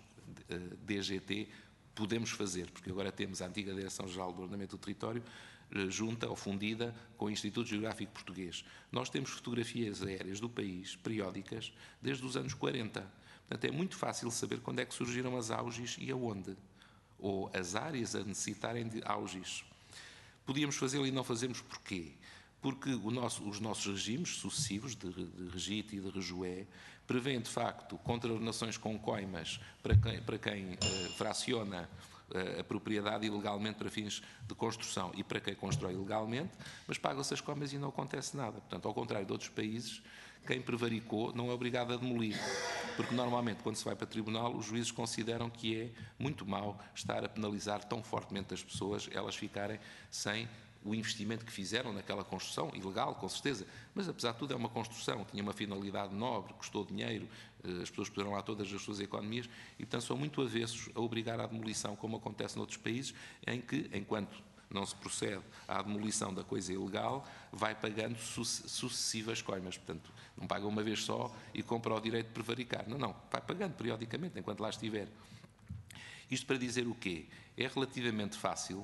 DGT, podemos fazer, porque agora temos a antiga Direção-Geral do Ordenamento do Território, junta ou fundida com o Instituto Geográfico Português. Nós temos fotografias aéreas do país, periódicas, desde os anos 40. Portanto, é muito fácil saber quando é que surgiram as auges e aonde, ou as áreas a necessitarem de auges. Podíamos fazê-lo e não fazemos porquê? Porque os nossos regimes sucessivos, de regite e de rejoé, prevêem, de facto, contraordenações com coimas para quem fraciona a propriedade ilegalmente para fins de construção e para quem constrói ilegalmente, mas pagam-se as coimas e não acontece nada. Portanto, ao contrário de outros países, quem prevaricou não é obrigado a demolir, porque normalmente quando se vai para tribunal os juízes consideram que é muito mau estar a penalizar tão fortemente as pessoas, elas ficarem sem o investimento que fizeram naquela construção, ilegal, com certeza, mas apesar de tudo é uma construção, tinha uma finalidade nobre, custou dinheiro, as pessoas puseram lá todas as suas economias e, portanto, são muito avessos a obrigar à demolição, como acontece noutros países, em que, enquanto não se procede à demolição da coisa ilegal, vai pagando sucessivas coimas. Portanto, não paga uma vez só e compra o direito de prevaricar. Não, vai pagando periodicamente, enquanto lá estiver. Isto para dizer o quê? É relativamente fácil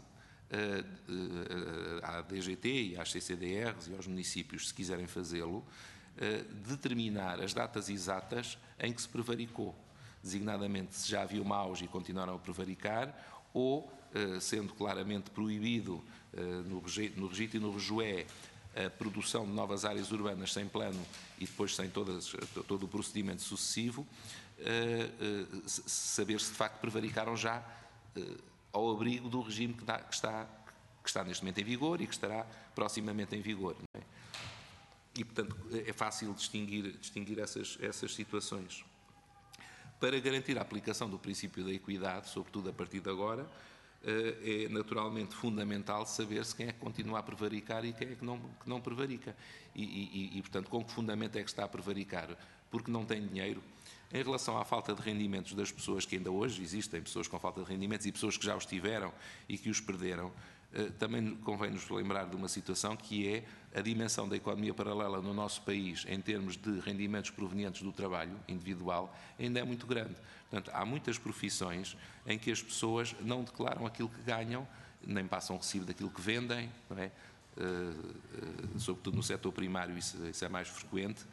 à DGT e às CCDRs e aos municípios, se quiserem fazê-lo, determinar as datas exatas em que se prevaricou, designadamente se já havia uma auge e continuaram a prevaricar, ou, sendo claramente proibido no regite e no rejoé a produção de novas áreas urbanas sem plano e depois sem todo o procedimento sucessivo, saber se de facto prevaricaram já ao abrigo do regime que está neste momento em vigor e que estará proximamente em vigor. Não é? E, portanto, é fácil distinguir essas situações. Para garantir a aplicação do princípio da equidade, sobretudo a partir de agora, é naturalmente fundamental saber-se quem é que continua a prevaricar e quem é que não prevarica. E, portanto, com que fundamento é que está a prevaricar? Porque não tem dinheiro? Em relação à falta de rendimentos das pessoas, que ainda hoje existem pessoas com falta de rendimentos e pessoas que já os tiveram e que os perderam, também convém-nos lembrar de uma situação que é a dimensão da economia paralela no nosso país, em termos de rendimentos provenientes do trabalho individual, ainda é muito grande. Portanto, há muitas profissões em que as pessoas não declaram aquilo que ganham, nem passam recibo daquilo que vendem, não é? Sobretudo no setor primário isso é mais frequente,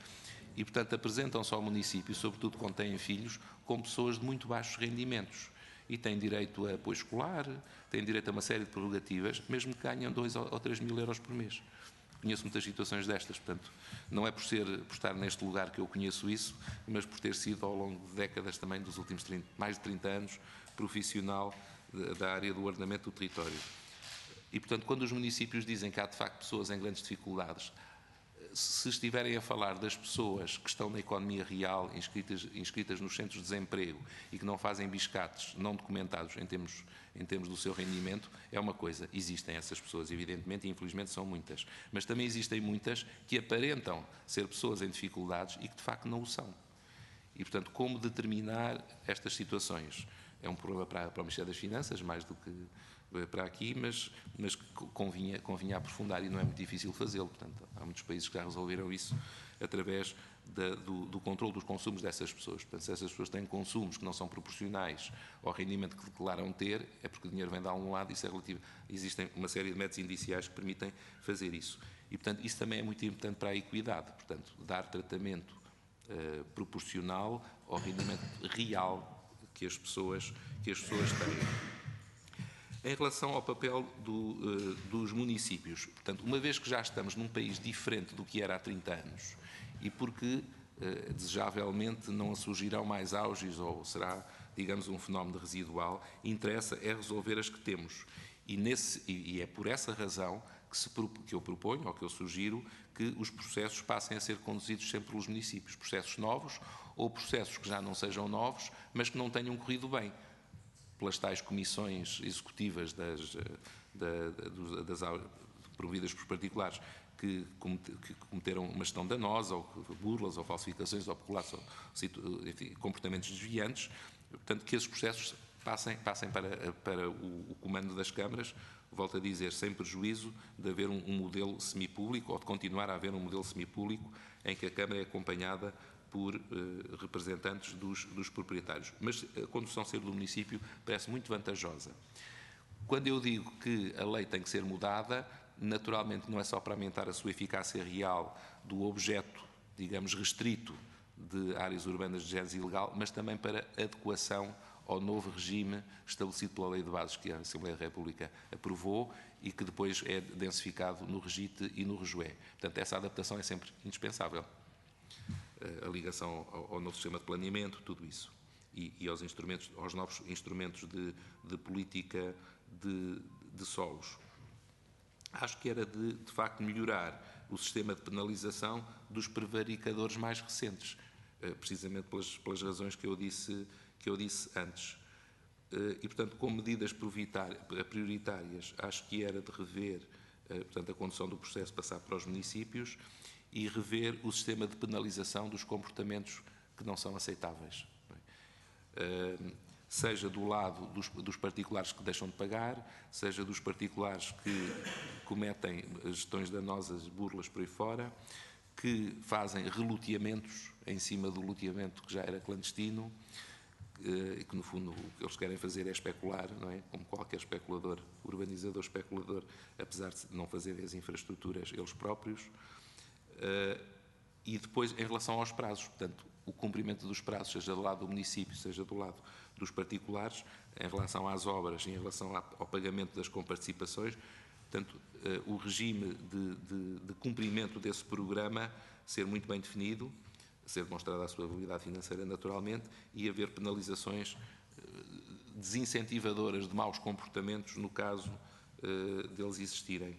e, portanto, apresentam-se ao município, sobretudo quando têm filhos, como pessoas de muito baixos rendimentos e têm direito a apoio escolar, têm direito a uma série de prerrogativas, mesmo que ganham 2 ou 3 mil euros por mês. Conheço muitas situações destas, portanto, não é por estar neste lugar que eu conheço isso, mas por ter sido ao longo de décadas também, dos últimos mais de 30 anos, profissional da área do ordenamento do território. E, portanto, quando os municípios dizem que há, de facto, pessoas em grandes dificuldades, se estiverem a falar das pessoas que estão na economia real, inscritas nos centros de desemprego e que não fazem biscates não documentados em termos do seu rendimento, é uma coisa. Existem essas pessoas, evidentemente, e infelizmente são muitas. Mas também existem muitas que aparentam ser pessoas em dificuldades e que, de facto, não o são. E, portanto, como determinar estas situações? É um problema para o Ministério das Finanças, mais do que para aqui, mas convinha aprofundar, e não é muito difícil fazê-lo. Portanto, há muitos países que já resolveram isso através do controle dos consumos dessas pessoas. Portanto, se essas pessoas têm consumos que não são proporcionais ao rendimento que declaram ter, é porque o dinheiro vem de algum lado, isso é relativo. Existem uma série de métodos indiciais que permitem fazer isso. E, portanto, isso também é muito importante para a equidade. Portanto, dar tratamento proporcional ao rendimento real que as pessoas têm. Em relação ao papel dos municípios, portanto, uma vez que já estamos num país diferente do que era há 30 anos e porque, desejavelmente, não surgirão mais auges ou será, digamos, um fenómeno residual, interessa é resolver as que temos. E é por essa razão que eu proponho, ou que eu sugiro, que os processos passem a ser conduzidos sempre pelos municípios. Processos novos ou processos que já não sejam novos, mas que não tenham corrido bem, pelas tais comissões executivas promovidas por particulares que cometeram uma gestão danosa, ou burlas, ou falsificações, ou peculatos, ou enfim, comportamentos desviantes. Portanto, que esses processos passem para o comando das câmaras, volto a dizer, sem prejuízo de haver um modelo semipúblico, ou de continuar a haver um modelo semipúblico em que a Câmara é acompanhada por representantes dos proprietários. Mas a condução ser do município parece muito vantajosa. Quando eu digo que a lei tem que ser mudada, naturalmente não é só para aumentar a sua eficácia real do objeto, digamos, restrito de áreas urbanas de género ilegal, mas também para adequação ao novo regime estabelecido pela Lei de Bases que a Assembleia da República aprovou e que depois é densificado no REGIT e no REJUE. Portanto, essa adaptação é sempre indispensável. A ligação ao novo sistema de planeamento, tudo isso. E aos novos instrumentos de política de solos. Acho que era de facto melhorar o sistema de penalização dos prevaricadores mais recentes, precisamente pelas razões que eu disse antes. E, portanto, com medidas prioritárias, acho que era de rever, portanto, a condução do processo, passar para os municípios e rever o sistema de penalização dos comportamentos que não são aceitáveis. Seja do lado dos particulares que deixam de pagar, seja dos particulares que cometem gestões danosas, burlas por aí fora, que fazem reloteamentos em cima do loteamento que já era clandestino, e que, no fundo, o que eles querem fazer é especular, não é? Como qualquer especulador, urbanizador, especulador, apesar de não fazerem as infraestruturas eles próprios. E depois, em relação aos prazos, portanto, o cumprimento dos prazos, seja do lado do município, seja do lado dos particulares, em relação às obras e em relação ao pagamento das comparticipações, portanto, o regime de cumprimento desse programa ser muito bem definido, ser demonstrada a sua validade financeira naturalmente e haver penalizações desincentivadoras de maus comportamentos no caso deles existirem.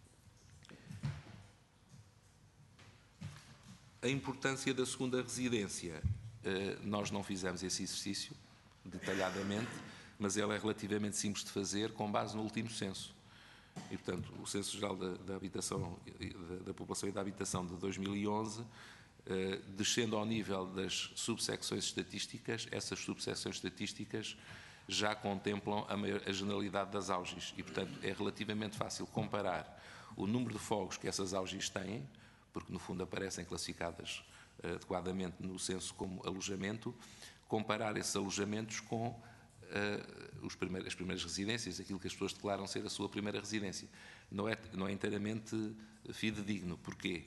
A importância da segunda residência, nós não fizemos esse exercício detalhadamente, mas ela é relativamente simples de fazer com base no último censo. E, portanto, o Censo Geral da Habitação, da População e da Habitação de 2011, descendo ao nível das subsecções estatísticas, essas subsecções estatísticas já contemplam a generalidade das auges e, portanto, é relativamente fácil comparar o número de fogos que essas auges têm, porque no fundo aparecem classificadas adequadamente no censo como alojamento, comparar esses alojamentos com as primeiras residências, aquilo que as pessoas declaram ser a sua primeira residência. Não é inteiramente fidedigno. Porquê?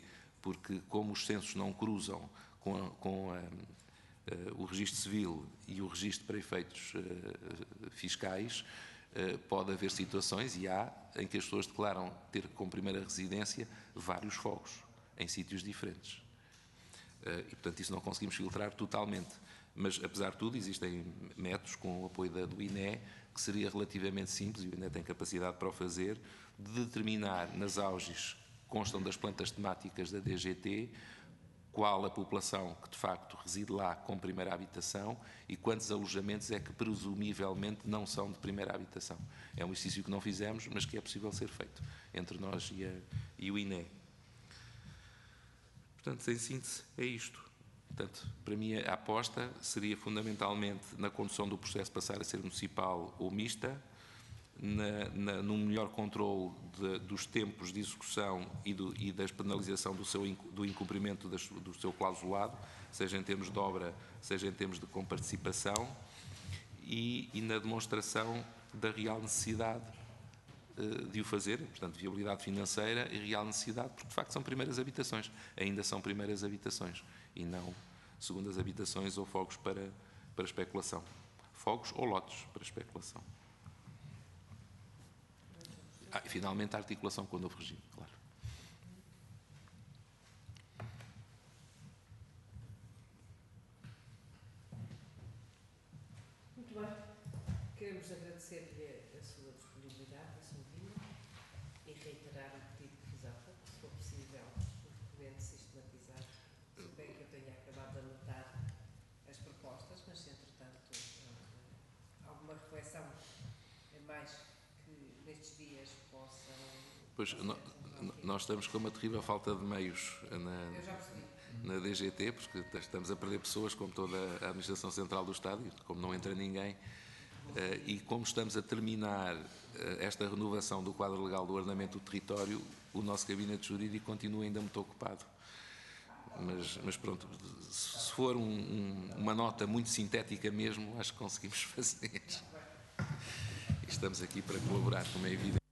porque como os censos não cruzam com o registro civil e o registro para efeitos fiscais, pode haver situações, e há, em que as pessoas declaram ter como primeira residência vários fogos, em sítios diferentes. E, portanto, isso não conseguimos filtrar totalmente. Mas, apesar de tudo, existem métodos, com o apoio do INE, que seria relativamente simples, e o INE tem capacidade para o fazer, de determinar nas auges que constam das plantas temáticas da DGT, qual a população que de facto reside lá com primeira habitação e quantos alojamentos é que presumivelmente não são de primeira habitação. É um exercício que não fizemos, mas que é possível ser feito entre nós e o INE. Portanto, em síntese, é isto. Portanto, para mim a aposta seria fundamentalmente na condução do processo passar a ser municipal ou mista, num melhor controle dos tempos de execução e da penalização do incumprimento do seu clausulado, seja em termos de obra, seja em termos de comparticipação, e na demonstração da real necessidade de o fazer, portanto, viabilidade financeira e real necessidade, porque de facto são primeiras habitações, ainda são primeiras habitações, e não segundas habitações ou fogos para especulação. Fogos ou lotes para especulação. E finalmente a articulação com o novo regime, claro. Muito bem. Queremos agradecer-lhe a sua disponibilidade, a sua vinda, e reiterar o pedido que fiz há pouco, se for possível, o documento sistematizado. Se bem que eu tenha acabado de anotar as propostas, mas se entretanto alguma reflexão mais que nestes dias possam... Pois, nós estamos com uma terrível falta de meios na DGT, porque estamos a perder pessoas, como toda a Administração Central do Estado, como não entra ninguém, e como estamos a terminar esta renovação do quadro legal do ordenamento do território, o nosso gabinete jurídico continua ainda muito ocupado. Mas pronto, se for uma nota muito sintética mesmo, acho que conseguimos fazer. Estamos aqui para colaborar, como é evidente.